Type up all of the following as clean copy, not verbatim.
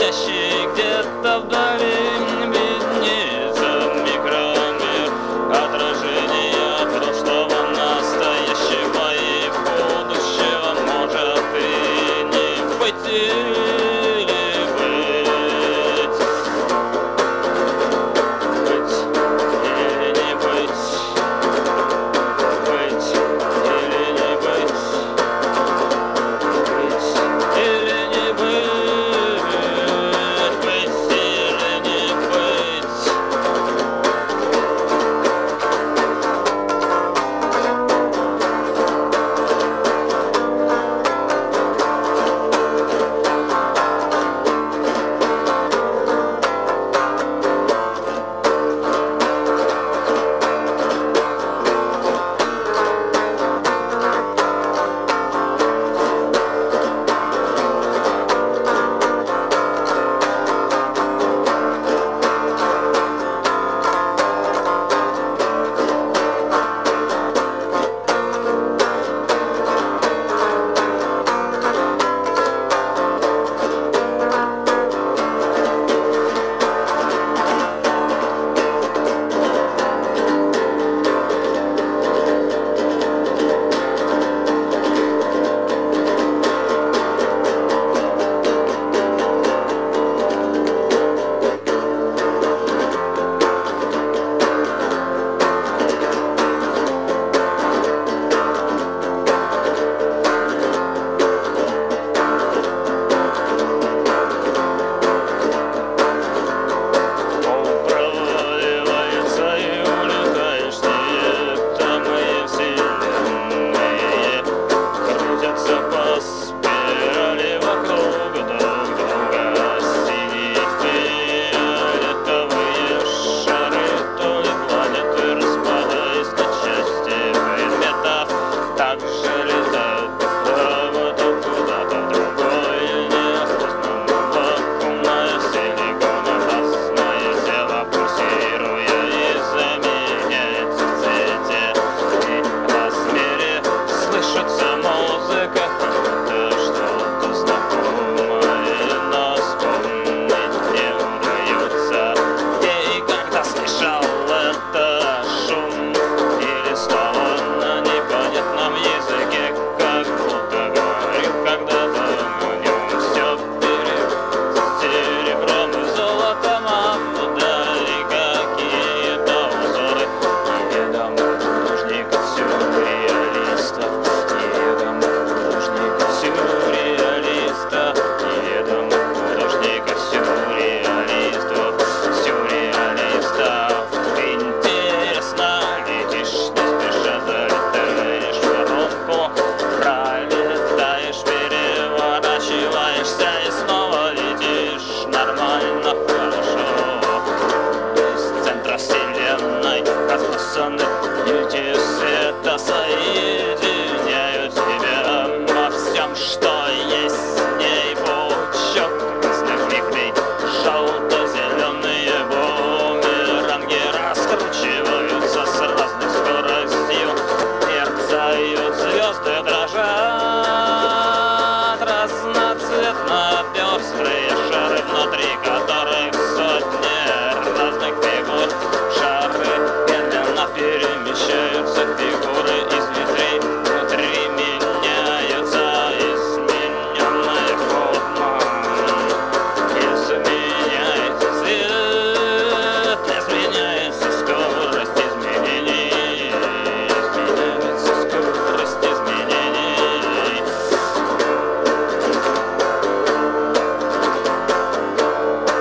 спящий где-то вдали, виднеется микромир отражения прошлого, настоящего и будущего. Может и не быть или быть, быть или не быть, быть или не быть, быть или не быть, быть или не быть. Проваливается и улетаешь ты, там и вселенные крутятся по спирали вокруг друг друга. Синих фиолетовые шары, то ли планеты, распадаясь на части предметов, так же летают куда-то в другой неосознанном вакууме силиконообразное тело, пульсируя и заменяется в цвете и размере. Слышится музыка, будто что-то знакомое, но вспомнить не удается. Где и когда слышал это шум или слово на непонятном языке, как будто говорил когда-то в нем все серебром и золотом, а вдали какие-то узоры неведомых художников сюрреалистов, неведомых художников сюрреалистов, неведомых художников сюрреалистов, сюрреалистов. Интересно, летишь не спеша, залетаешь в воронку, пролетаешь, переворачиваешься и снова летишь нормально, хорошо. Из центра вселенной разбросаны нити света, соединяют тебя во всем, что есть с ней. Пучок разных вихрей, желто-зеленые бумеранги раскручиваются с разной скоростью, мерцают звезды, дрожат разноцветно-пестрые шары, внутри которых сотни разных фигур. Шары медленно перемещаются, фигуры из ветрей внутри меняются, измененная форма, изменяется цвет, изменяется скорость изменений, изменяется скорость изменений.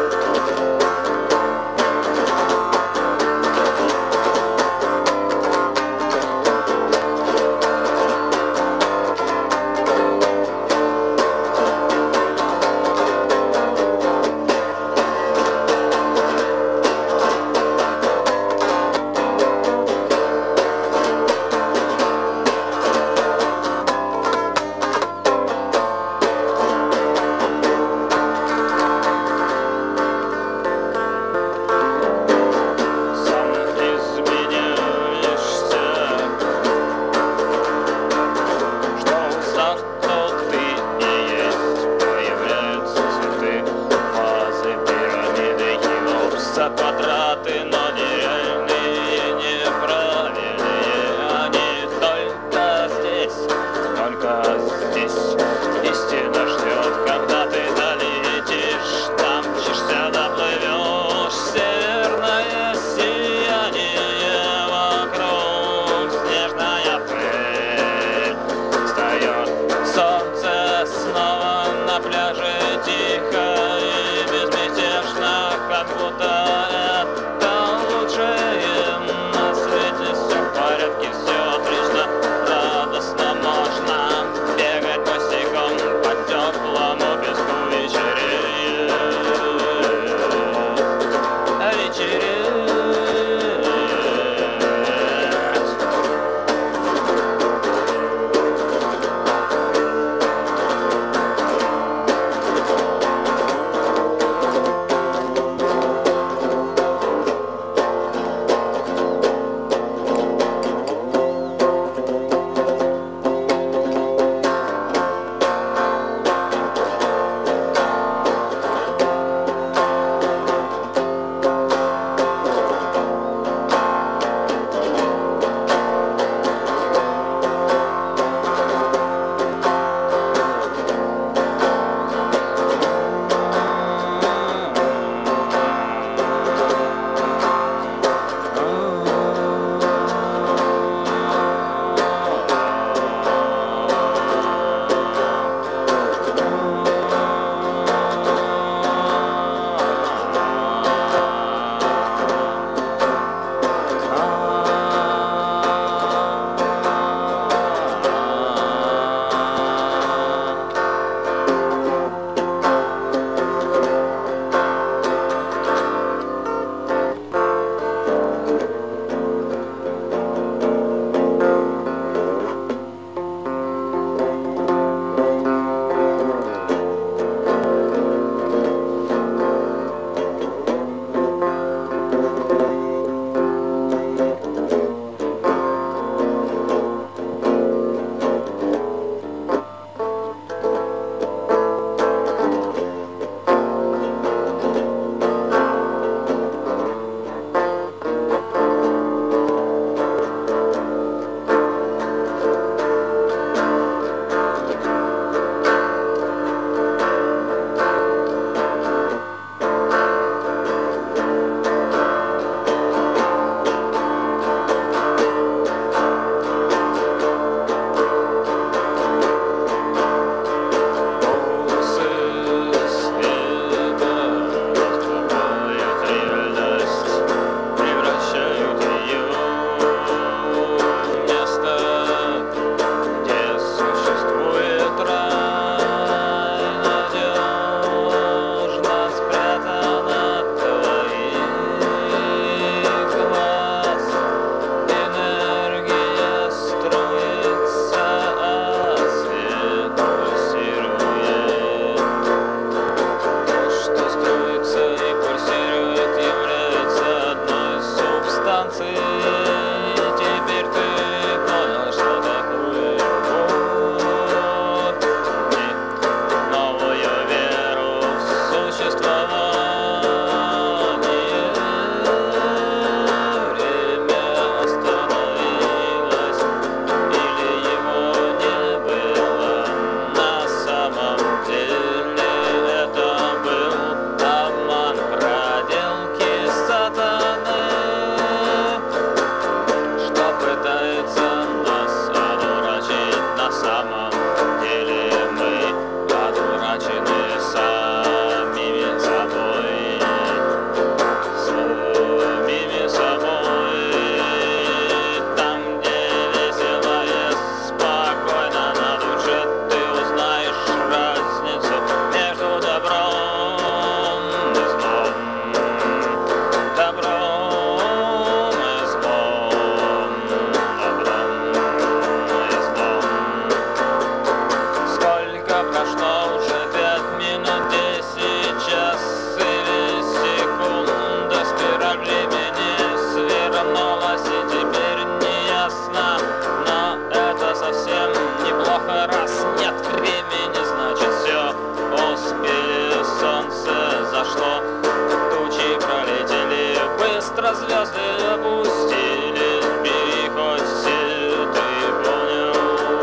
звезды опустились, бери хоть все, ты понял?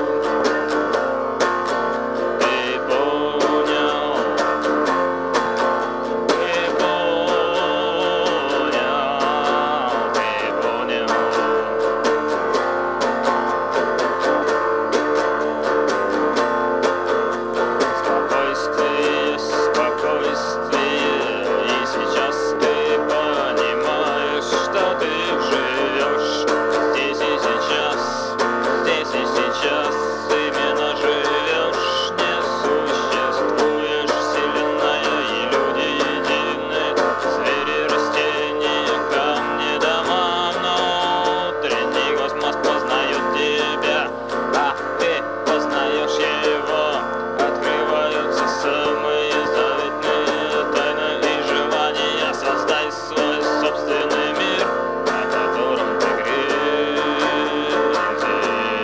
Ты понял? Ты понял? Ты понял? Спокойствие, спокойствие, и сейчас ты понимаешь, что ты живешь здесь и сейчас, именно живешь, не существуешь, вселенная и люди едины, звери, растения, камни, дома, внутренний космос познает тебя, а ты познаешь его. Открываются самые заветные тайны и желания. Создай свой собственный мир, о котором ты грезишь.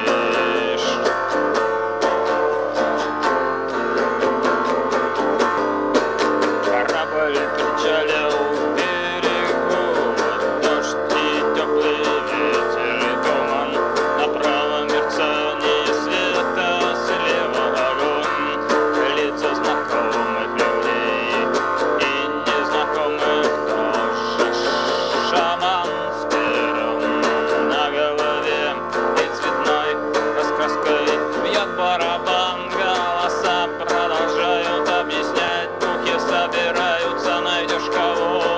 Корабль причалил к берегу, дождь и теплый ветер и туман. Направо мерцание света, слева огонь. Лица знакомых людей и незнакомых тоже. Шаман с пером на голове и цветной раскраской бьет барабан. Голоса продолжают объяснять, духи собираются, найдешь кого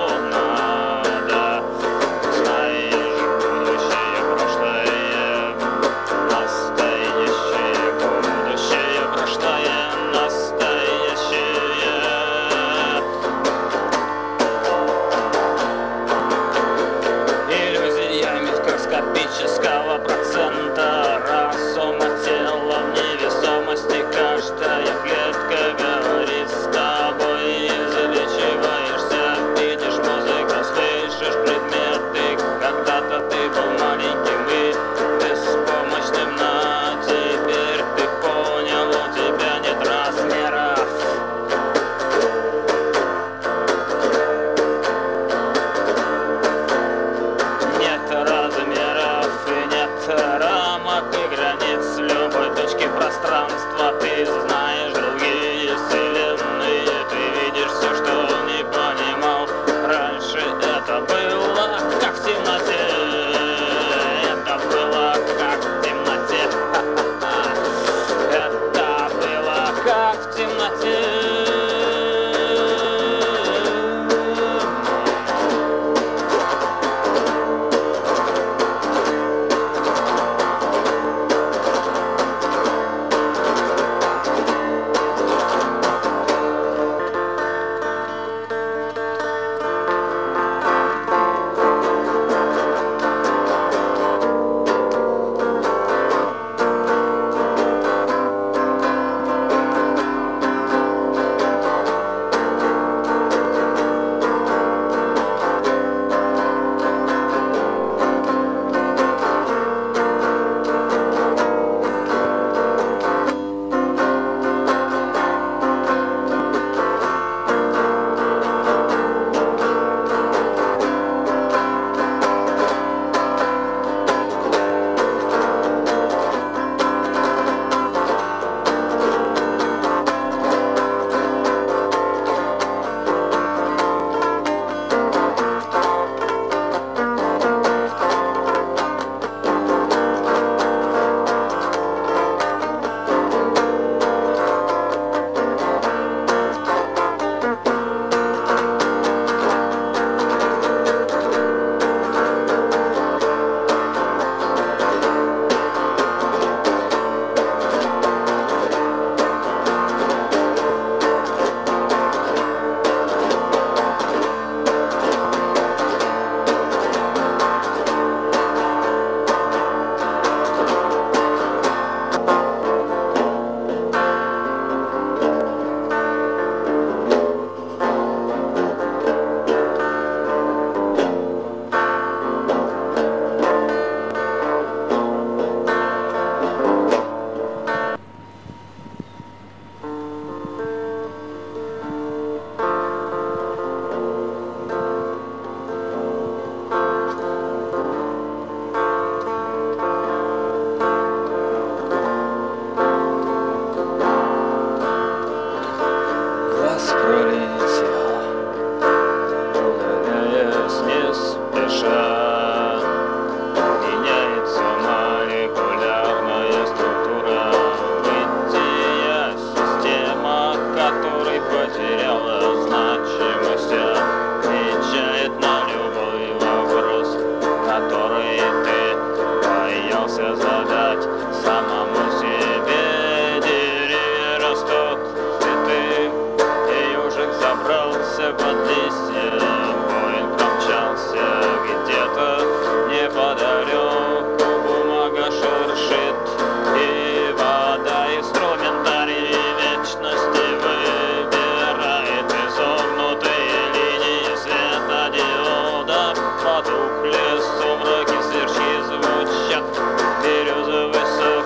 тобой под листья. Поезд промчался где-то неподалеку, бумага шуршит, и вода инструментарий вечности выбирает изогнутые линии светодиода. Потухли сумраки, сверчки звучат, березовый сок.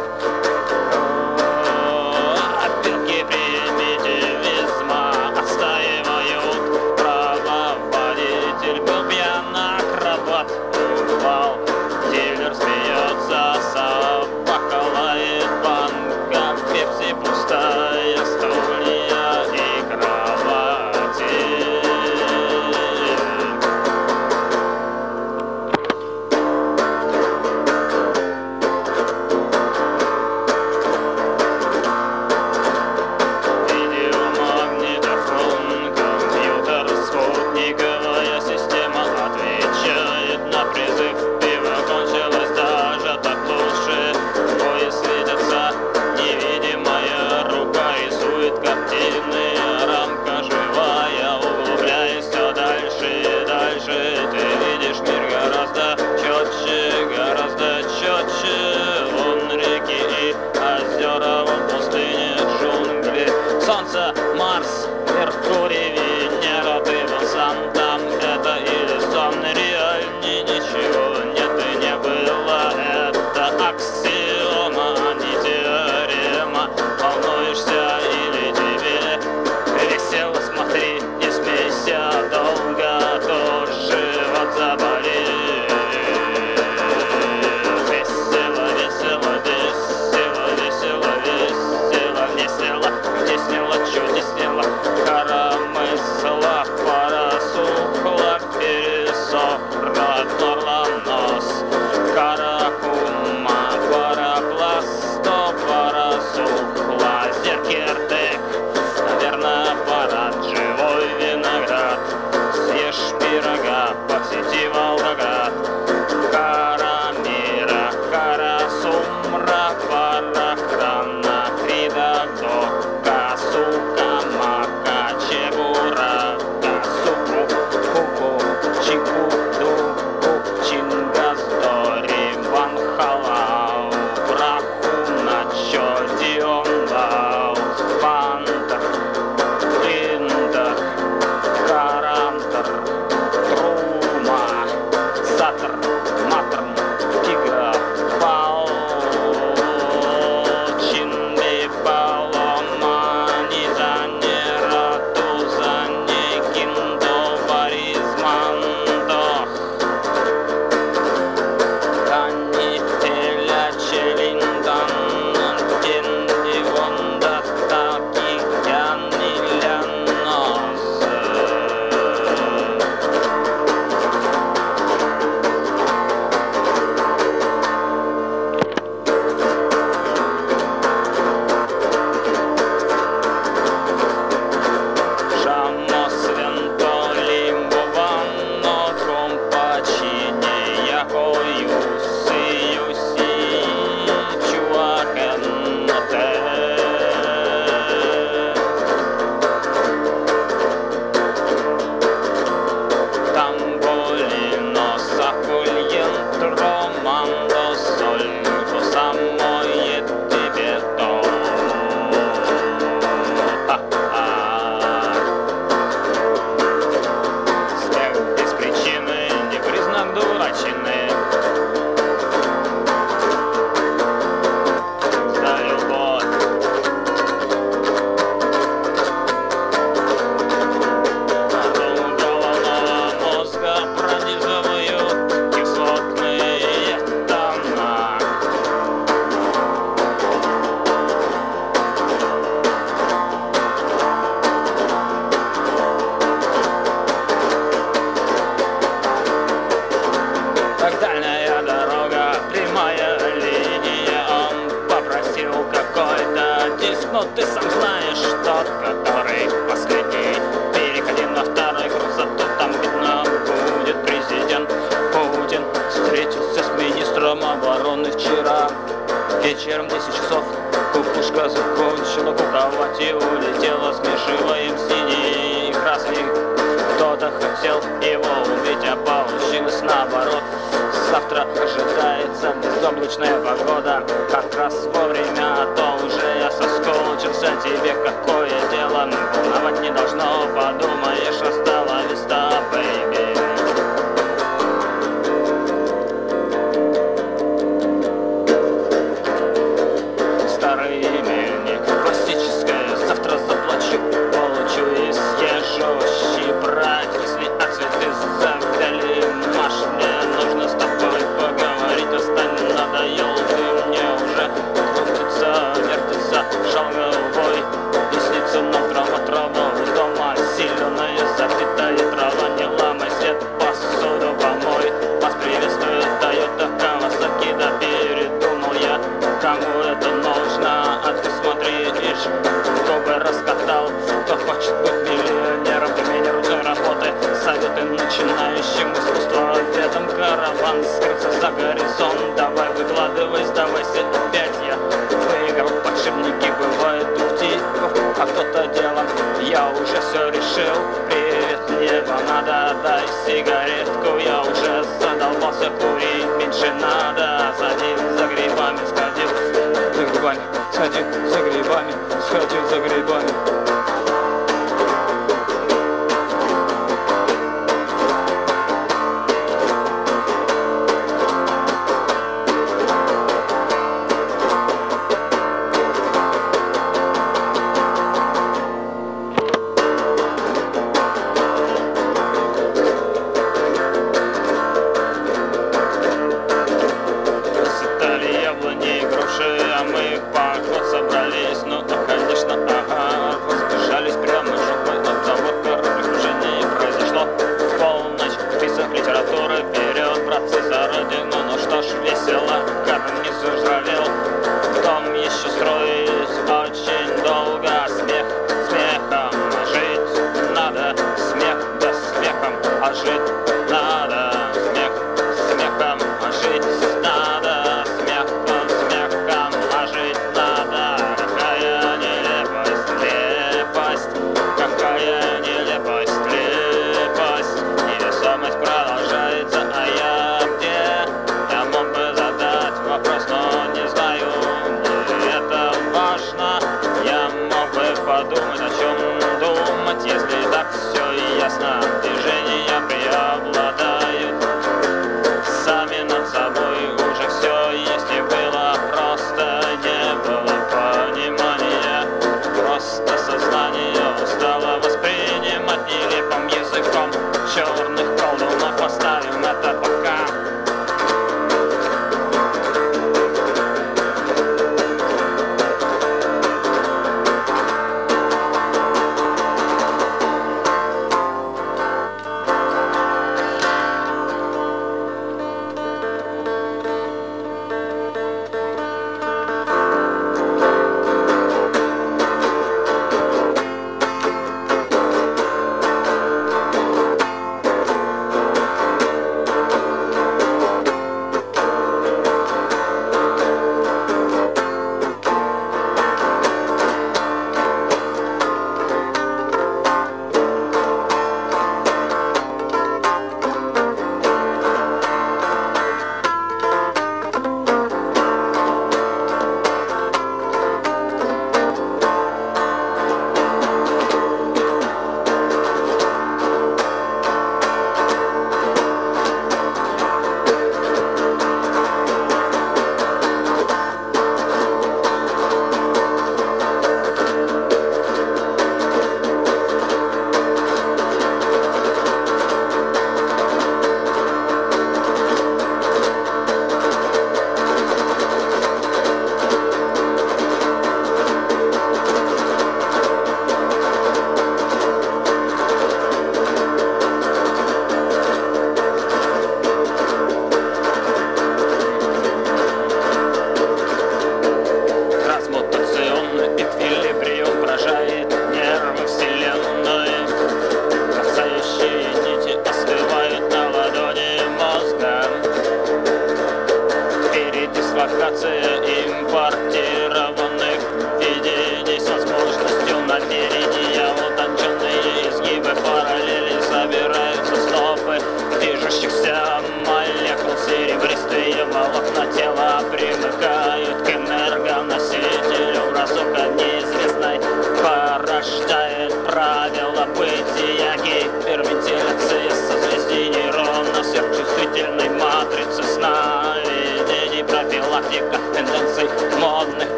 Опилки примитивизма отстаивают право. Водитель был пьян, акробат упал, дилер смеется, собака лает, банка пепси пустая, стулья и кровати. Видеомагнитофон, компьютер, спутниковая система отвечает на призыв. Пиво кончилось, даже так лучше. Поезд светится, невидимая рука рисует картины. Рамка живая, углубляясь все дальше и дальше. Ты видишь мир гораздо четче, гораздо четче. Вон реки и озера, вон пустыни, джунгли. Солнце, Марс, Меркурий, Венера, ты вон сам там. Это или сон реальный, ничего нет и не было. Это аксиома, а не теорема. Волнуешься или тебе весело? Смотри, не смейся долго, то живот заболит. Весело, весело, весело, весело, весело, весело. Где сняло, чё не сняло, коромысла, пора сухла, пересохла, отморла нос. Каракума, парапласто, пора сухла, зеркертек, наверное, парад, живой виноград. Съешь пирога, посети Волгоград. Кара мира, кара сумра, пара крана, крида, дока, сука, мака, чебура, суку, куку, чику, дуку, чингас, дори, ванхалау, брахуна, чодион, вау, пантер, индер, карантер, трума, сатр, матрм, тигра, пау, чинби, палома, низанера, тузане, киндо, варизмандо, кани, теля, челиндан, тенди, вонда, таки, яни, ляноз. Шамо свенто лимбовано компачине, яко юси, юси, чувакенноте. Тамболино, сакульентро, мандо, сольфо, самое тебе то. Смех без причины, не признак дурачины. За любовь. Дом головного мозга пронизывают кислотные тона. Так дальняя дорога, прямая линия. Он попросил какой-то диск, но ты сам знаешь, тот, который последний. Переходи на второй круг, зато там видно будет президент Путин. Встретился с министром обороны вчера. Вечером 10 часов кукушка закончила куковать и улетела, смешивая им синий прекрасный. Кто-то хотел его убить, а получилось наоборот. Завтра ожидается безоблачная погода, как раз вовремя, а то уже я соскучился. Тебе какое дело, волновать не должно, подумаешь, остала веста, бэйби. Старый мельник, классическое, завтра заплачу, получу и съезжу щебрать, если цветы завяли. Маш, мне нужно с тобой поговорить, остань, надоел ты мне уже крутится, вертится, жал головой и снится нам трава дома зеленая, запятая трава, не ломай свет, посуду помой. Вас приветствует Toyota Kawasaki, да передумал я, кому это нужно, а ты смотри, ишь, кто бы раскатал, кто хочет быть миллионером, умение ручной работы, советы начинающим искусство, ведом караван скрылся за горизонт, давай выкладывай, сдавайся опять, я выиграл подшипники, бывает у типов, а кто-то делом, я уже все решил, привет, небо, надо, дай сигаретку, я уже задолбался курить, меньше надо, сходил за грибами, сходил за грибами, сходил за грибами, сходил за грибами. Яблони и груши, а мы в поход собрались. Ну, конечно, ага, разбежались прямо жопой от заводка. Разгружение произошло в полночь. Список литературы вперед, братцы, за родину. Ну что ж, весело, карниз заржавел. Дом еще строить очень долго. Смех смехом, а жить надо. Смех да смехом, а жить